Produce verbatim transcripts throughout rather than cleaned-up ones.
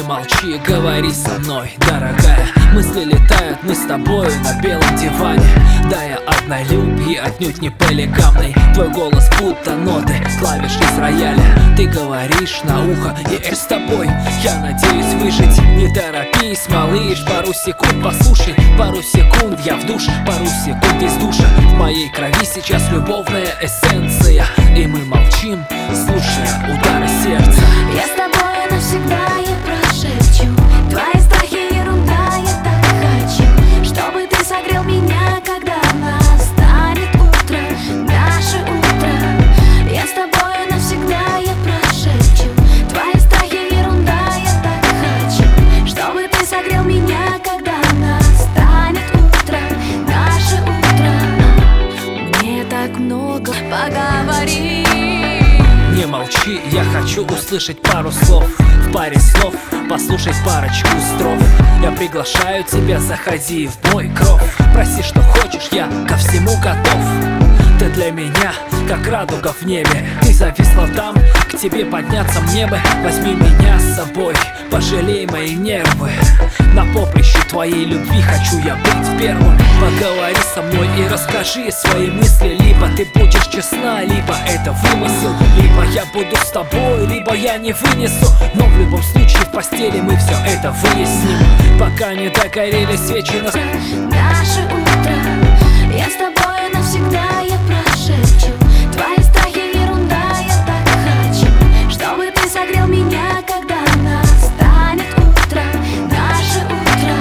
Не молчи, говори со мной, дорогая. Мысли летают, мы с тобою на белом диване. Да, я однолюб и отнюдь не полигамный. Твой голос будто ноты клавиш из рояля. Ты говоришь на ухо, и это с тобой я надеюсь выжить. Не торопись, малыш, пару секунд послушай. Пару секунд я в душ, пару секунд из душа. В моей крови сейчас любовная эссенция, и мы молчим, слушая удары сердца. Я с тобой навсегда, я прошепчу. Твои страхи ерунда, я так хочу, чтобы ты согрел меня, когда настанет утро, наше утро. Я с тобой навсегда, я прошепчу. Твои страхи ерунда, я так хочу, чтобы ты согрел меня, когда настанет утро, наше утро. Мне так много поговорить. Не молчи, я хочу услышать пару слов. В паре слов послушать парочку строф. Я приглашаю тебя, заходи в мой кров. Проси, что хочешь, я ко всему готов. Ты для меня, как радуга в небе. Ты зависла там, к тебе подняться мне бы. Возьми меня с собой, пожалей мои нервы. На поприще твоей любви хочу я быть первым. Поговори со мной и расскажи свои мысли. Либо ты будешь честна, либо это вымысел. Либо я буду с тобой, либо я не вынесу. Но в любом случае в постели мы все это выясним. Пока не догорели свечи на... Наше утро. Я с тобой навсегда, я прошепчу. Твои страхи ерунда, я так хочу, чтобы ты согрел меня, когда настанет утро, наше утро.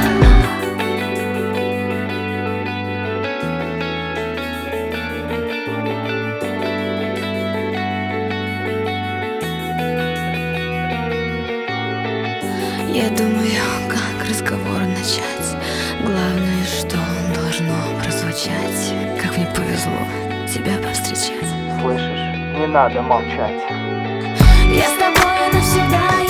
Я думаю, как разговор начать. Главное, что должно прозвучать. Как мне повезло тебя повстречать. Слышишь, не надо молчать. Я с тобой навсегда.